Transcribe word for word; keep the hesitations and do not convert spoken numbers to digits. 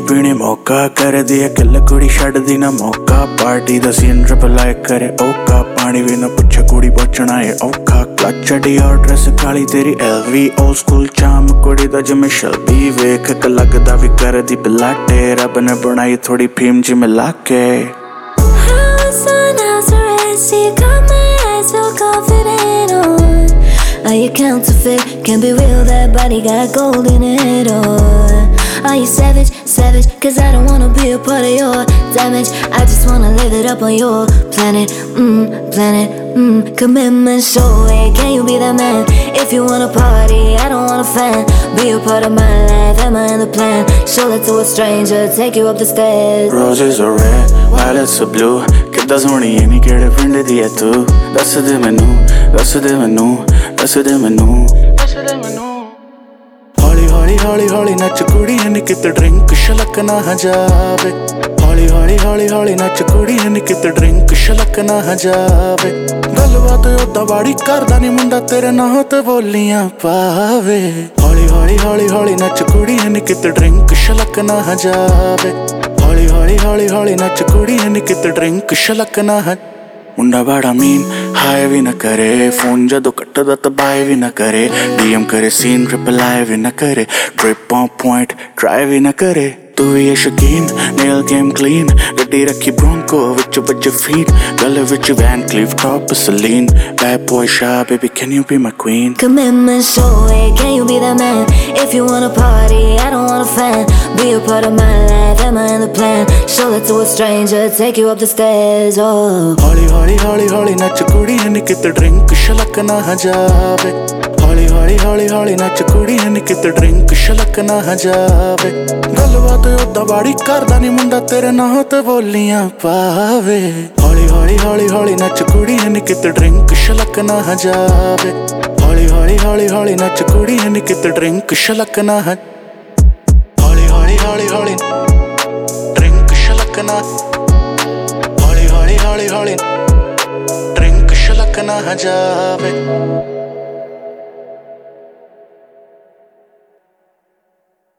पीने मौका कर दिया किल कुड़ी छड़ दी ना मौका पार्टी दा सीन रिप्लाई करे ओका पानी भी ना पुछे कुड़ी बचना है औखा क्लच डी और ड्रेस काली तेरी एलवी ओल्ड स्कूल चाम कुड़ी दा जिमें शलबी वेख के लगदा भी कर दी पिलाटे रब ने बनाई थोड़ी फीम जी मिला के Are you counterfeit? Can't be real, that body got gold in it, or are you savage, savage? Cause I don't wanna be a part of your damage. I just wanna live it up on your planet, mmm, planet, mmm. Commitment, show it, can you be that man? If you wanna party, I don't want a fan. Be a part of my life, am I in the plan? Show that to a stranger, take you up the stairs. Roses are red, violets are blue. ਕਿੱਦਾਂ ਸੋਹਣੀ ਐ ਨੀ ਕਿਹੜੇ ਪਿੰਡ ਦੀ ਐ ਤੂੰ ਦੱਸ ਦੇ ਮੈਨੂੰ ਦੱਸ ਦੇ ਮੈਨੂੰ ਦੱਸ ਦੇ ਮੈਨੂੰ ਦੱਸ ਦੇ ਮੈਨੂੰ ਹੌਲੀ ਹੌਲੀ ਹੌਲੀ ਹੌਲੀ ਨੱਚ ਕੁੜੀ ਨੀ ਕਿਤੇ ਡਰਿੰਕ ਛਲਕ ਨਾ ਜਾਵੇ ਹੌਲੀ ਹੌਲੀ ਹੌਲੀ ਹੌਲੀ ਨੱਚ ਕੁੜੀ ਨੀ ਕਿਤੇ ਡਰਿੰਕ ਛਲਕ ਨਾ ਜਾਵੇ ਗੱਲਬਾਤ ਓਦਾਂ ਬਾੜੀ ਕਰਦਾ ਨੀ ਮੁੰਡਾ ਤੇਰੇ ਨਾਂ ਤੇ ਬੋਲੀਆਂ ਪਾਵੇ ਹੌਲੀ ਹੌਲੀ ਹੌਲੀ ਹੌਲੀ ਨੱਚ ਕੁੜੀ ਨੀ ਕਿਤੇ ਡਰਿੰਕ ਛਲਕ ਨਾ ਜਾਵੇ ਹੌਲੀ ਹੌਲੀ ਹੌਲੀ ਹੌਲੀ ਨੱਚ ਕੁੜੀ ਨੀ ਕਿਤੇ ਡਰਿੰਕ ਛਲਕ ਨਾ ਮੁੰਡਾ ਬੜਾ ਮੀਨ ਹਾਏ ਵੀ ਨਾ ਕਰੇ ਫੋਨ ਜਦੋਂ ਕੱਟਦਾ ਤਾਂ ਬਾਏ ਵੀ ਨਾ ਕਰੇ ਡੀਐਮ ਕਰੇ ਸੀਨ ਰਿਪਲਾਈ ਵੀ ਨਾ ਕਰੇ ਟ੍ਰਿਪ ਔਨ ਪੁਆਇੰਟ ਟਰਾਈ ਵੀ ਨਾ ਕਰੇ ਤੂੰ ਵੀ ਐ ਸ਼ੌਕੀਨ ਨੇਲ ਗੇਮ ਕਲੀਨ ਗੱਡੀ ਰੱਖੀ ਬ੍ਰੋਂਕੋ ਵਿੱਚ ਵੱਜੇ ਫੀਟ ਗਲੇ ਵਿੱਚ ਵੈਨ ਕਲੀਫ ਟੌਪ ਸਲੀਨ ਬੈਡ ਬॉय ਸ਼ਾ baby can you be my queen Commitment, show it, can you be that man? If you wanna party, I don't want a fan. Be a part of my life, am I in the plan? Show that to a stranger, take you up the stairs, oh. ਹੌਲੀ ਹੌਲੀ ਹੌਲੀ ਹੌਲੀ ਨੱਚ ਕੁੜੀ ਨੀ ਕਿਤੇ drink ਛਲਕ ਨਾ ਜਾਵੇ ਹੌਲੀ ਹੌਲੀ ਹੌਲੀ ਹੌਲੀ ਨੱਚ ਕੁੜੀ ਨੀ ਕਿਤੇ ਡਰਿੰਕ ਛਲਕ ਨਾ ਜਾਵੇ ਗੱਲਬਾਤ ਓਦਾਂ ਬਾੜੀ ਕਰਦਾ ਨੀ ਮੁੰਡਾ ਤੇਰੇ ਨਾਂ ਤੇ ਬੋਲੀਆਂ ਪਾਵੇ ਹੌਲੀ ਹੌਲੀ ਹੌਲੀ ਹੌਲੀ ਨੱਚ ਕੁੜੀ ਨੀ ਕਿਤੇ ਡਰਿੰਕ ਛਲਕ ਨਾ ਜਾਵੇ ਹੌਲੀ ਹੌਲੀ ਹੌਲੀ ਹੌਲੀ ਨੱਚ ਕੁੜੀ ਨੀ ਕਿਤੇ ਡਰਿੰਕ ਛਲਕ ਨਾ ਹੌਲੀ ਹੌਲੀ ਹੌਲੀ ਹੌਲੀ ਡਰਿੰਕ ਛਲਕ ਨਾ ਹੌਲੀ ਹੌਲੀ ਹੌਲੀ ਹੌਲੀ ਡਰਿੰਕ ਛਲਕ ਨਾ ਜਾਵੇ